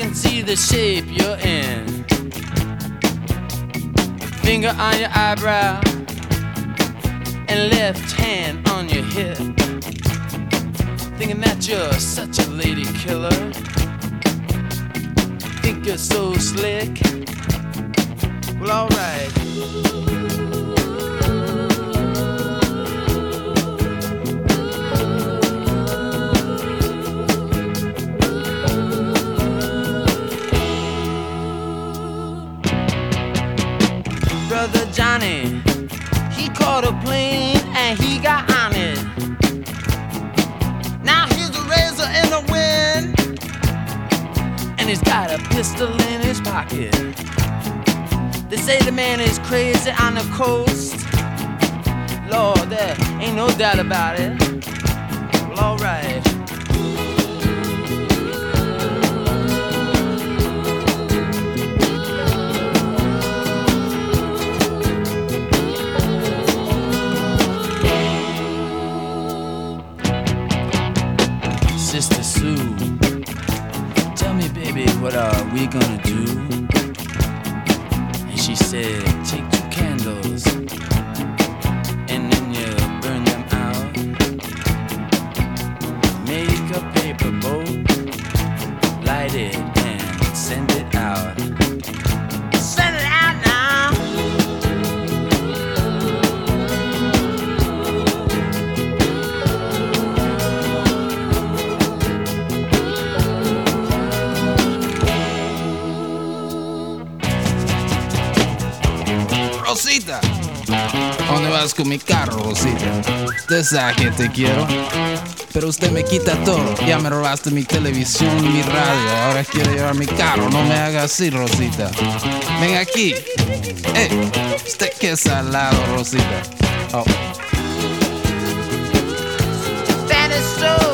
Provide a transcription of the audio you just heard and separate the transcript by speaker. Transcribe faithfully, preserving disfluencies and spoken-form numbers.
Speaker 1: can see the shape you're in. Finger on your eyebrow and left hand on your hip. Thinking that you're such a lady killer. Think you're so slick. Well, alright. Brother Johnny, he caught a plane and he got on it. Now he's a razor in the wind, and he's got a pistol in his pocket. They say the man is crazy on the coast. Lord, there ain't no doubt about it. Well, alright. Sister Sue, tell me, baby, what are we gonna do? And she said, take two candles and then you burn them out. Make a paper boat, light it and send it out. Send it out now.
Speaker 2: Rosita, ¿a dónde vas con mi carro, Rosita? Usted sabe que te quiero, pero usted me quita todo. Ya me robaste mi televisión, mi radio, ahora quiere llevar mi carro. No me haga así, Rosita. Ven aquí. Eh, usted que salado, Rosita. Oh.
Speaker 1: That is so.